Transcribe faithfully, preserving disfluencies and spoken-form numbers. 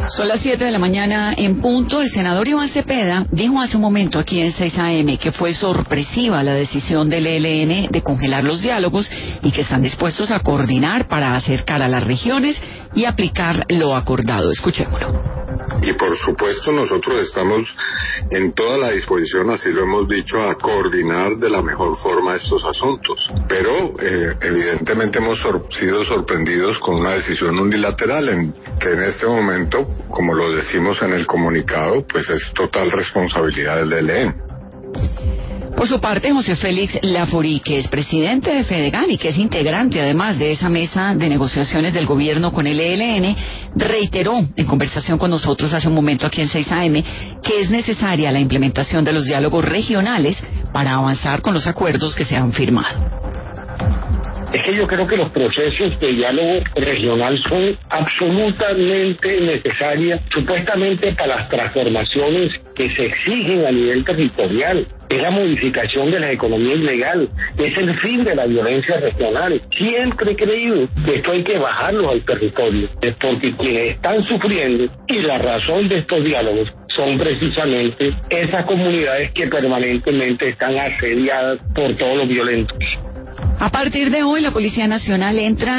Son las siete de la mañana en punto. El senador Iván Cepeda dijo hace un momento aquí en seis A M que fue sorpresiva la decisión del E L N de congelar los diálogos y que están dispuestos a coordinar para acercar a las regiones y aplicar lo acordado. Escuchémoslo. Y por supuesto nosotros estamos en toda la disposición, así lo hemos dicho, a coordinar de la mejor forma estos asuntos. Pero eh, evidentemente hemos sor- sido sorprendidos con una decisión unilateral en que en este momento, como lo decimos en el comunicado, pues es total responsabilidad del E L N. Por su parte, José Félix Laforí, que es presidente de Fedegan y que es integrante además de esa mesa de negociaciones del gobierno con el E L N, reiteró en conversación con nosotros hace un momento aquí en seis A M que es necesaria la implementación de los diálogos regionales para avanzar con los acuerdos que se han firmado. Es que yo creo que los procesos de diálogo regional son absolutamente necesarios, supuestamente para las transformaciones que se exigen a nivel territorial. Es la modificación de la economía ilegal, es el fin de la violencia regional. Siempre he creído que esto hay que bajarlo al territorio, es porque quienes están sufriendo, y la razón de estos diálogos, son precisamente esas comunidades que permanentemente están asediadas por todos los violentos. A partir de hoy, la Policía Nacional entra